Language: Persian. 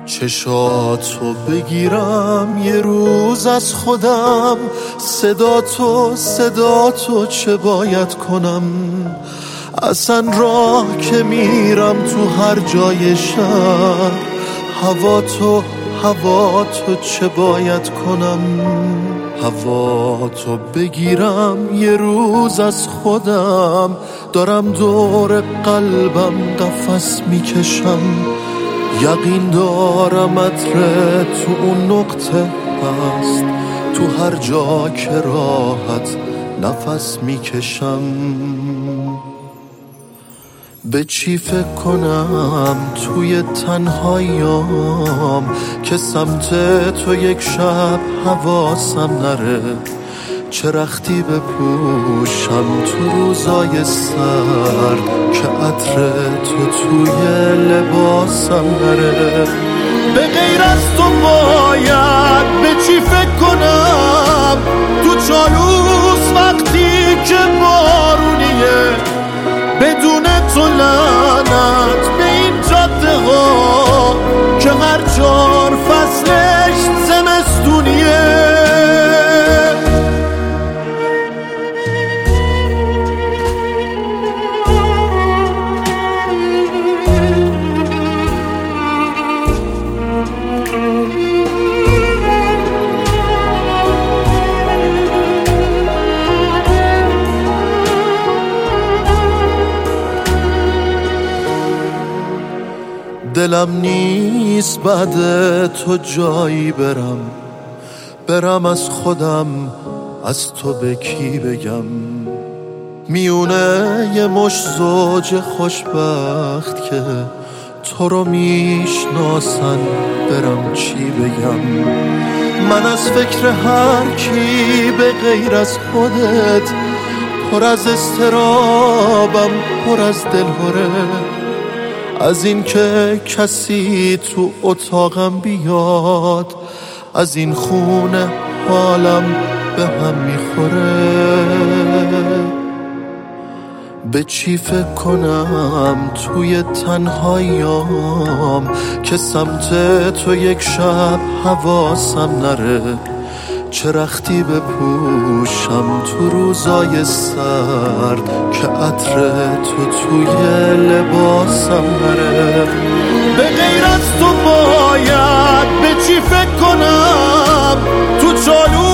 چشاتو بگیرم یه روز از خودم، صداتو چه باید کنم؟ اصلا راه که میرم تو هر جای شهر، هواتو چه باید کنم؟ هواتو بگیرم یه روز از خودم، دارم دور قلبم قفس میکشم، یقین دارم عطر تو اون نقطه هست، تو هر جا که راحت نفس میکشم. به چی فکر کنم توی تنهاییام که سمت تو یک شب حواسم نره؟ چه رختی بپوشم تو روزای سرد که عطر تو توی لباسم نره؟ به غیر از تو باید به چی فکر کنم تو چالوس وقتی که بارونیه؟ بدون تو لعنت به این جاده ها که هر 4 فصلش زمستونیه. دلم نیست بعد تو جایی برم از خودم، از تو به کی بگم؟ میونه یه مش زوج خوشبخت که تو رو میشناسن، برم چی بگم؟ من از فکر هر کی به غیر از خودت پر از اضطرابم، پر از دلهره، از این که کسی تو اتاقم بیاد، از این خونه حالم به هم میخوره. به چی فکر کنم توی تنهاییام که سمت تو یک شب حواسم نره؟ چه رختی بپوشم تو روزای سرد که عطر تو توی لباسم نره؟ به غیر از تو باید به چی فکر کنم تو چالو